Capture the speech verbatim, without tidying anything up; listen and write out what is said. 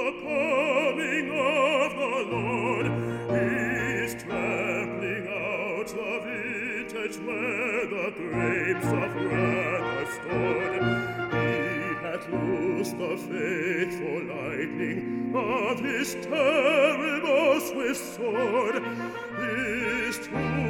the coming of the Lord. He's trampling out the vintage where the grapes of wrath are stored. He hath loosed the faithful lightning of his terrible swift sword. His true